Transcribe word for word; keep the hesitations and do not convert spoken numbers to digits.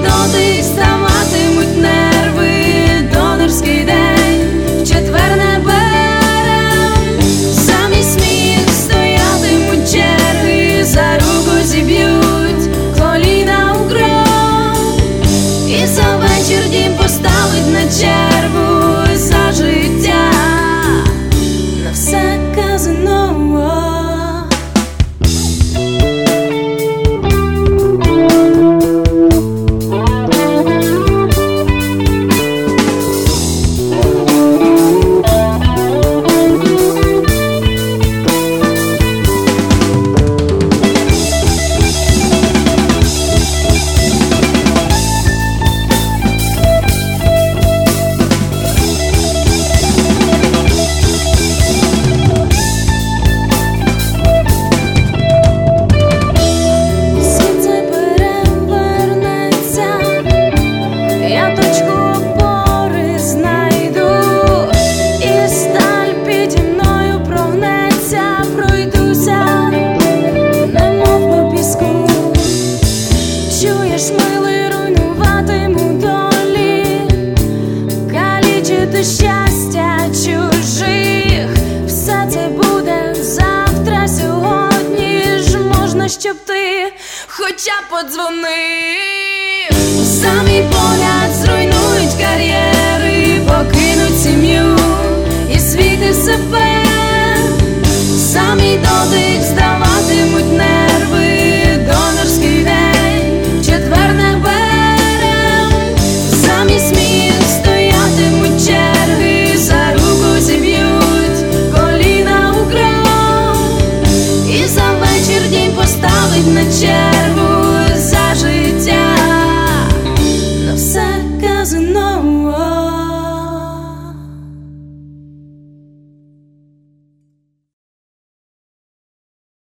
дотик ставатимуть нерви, донорський день в четвер не берем. Замість сміх стоятимуть черги, за руку зіб'ють, коліна у кров. І за вечір дім поставить на чергу за життя, на все казино. Чуєш, милий, руйнуватиму долі, калічити щастя чужих. Все це буде завтра, сьогодні ж можна, щоб ти хоча б подзвонив.